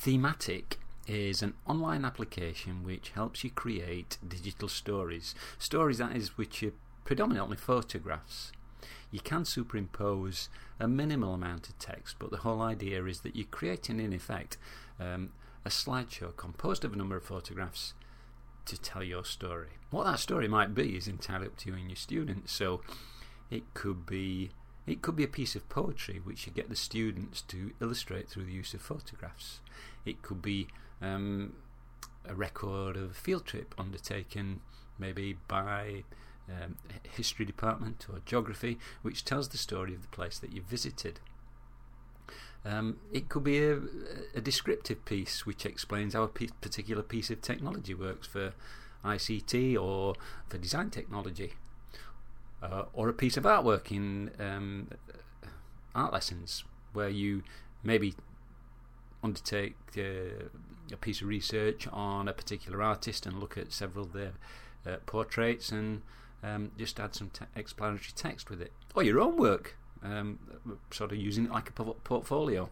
Thematic is an online application which helps you create digital stories. Stories, that is, which are predominantly photographs. You can superimpose a minimal amount of text, but the whole idea is that you're creating, in effect, a slideshow composed of a number of photographs to tell your story. What that story might be is entirely up to you and your students. So it could be a piece of poetry which you get the students to illustrate through the use of photographs. It could be a record of a field trip undertaken maybe by a history department or geography, which tells the story of the place that you've visited. It could be a descriptive piece which explains how a particular piece of technology works for ICT or for design technology, or a piece of artwork in art lessons where you maybe undertake a piece of research on a particular artist and look at several of their portraits and just add some explanatory text with it, or your own work, sort of using it like a portfolio.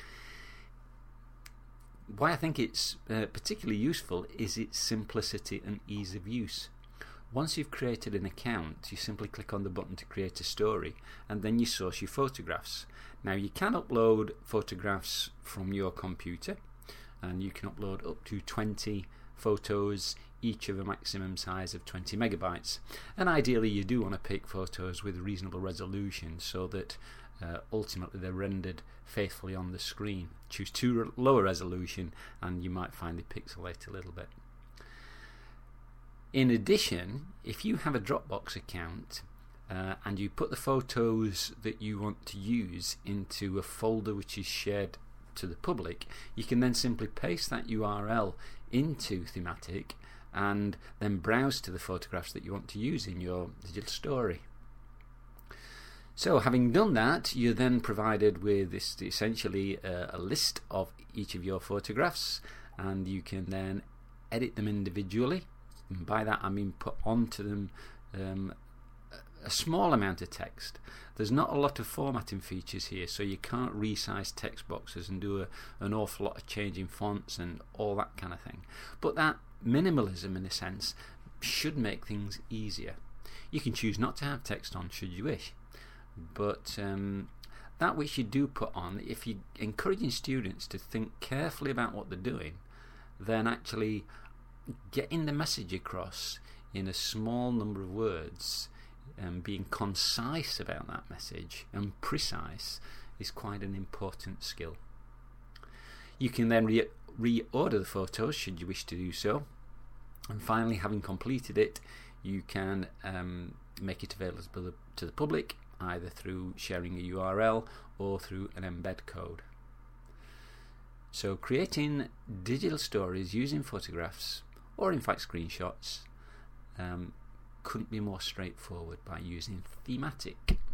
Why I think it's particularly useful is its simplicity and ease of use. Once you've created an account, you simply click on the button to create a story, and then you source your photographs. Now, you can upload photographs from your computer, and you can upload up to 20 photos, each of a maximum size of 20 megabytes. And ideally you do want to pick photos with reasonable resolution so that ultimately they're rendered faithfully on the screen. Choose too lower resolution and you might find they pixelate a little bit. In addition, if you have a Dropbox account and you put the photos that you want to use into a folder which is shared to the public, you can then simply paste that URL into Thematic and then browse to the photographs that you want to use in your digital story. So having done that, you're then provided with essentially a list of each of your photographs, and you can then edit them individually. And by that I mean put onto them a small amount of text. There's not a lot of formatting features here, so you can't resize text boxes and do an awful lot of changing fonts and all that kind of thing. But that minimalism, in a sense, should make things easier. You can choose not to have text on should you wish, but that which you do put on, if you're encouraging students to think carefully about what they're doing, then actually getting the message across in a small number of words and being concise about that message and precise is quite an important skill. You can then reorder the photos should you wish to do so, and finally, having completed it, you can make it available to the public either through sharing a URL or through an embed code. So creating digital stories using photographs or in fact screenshots couldn't be more straightforward by using Thematic.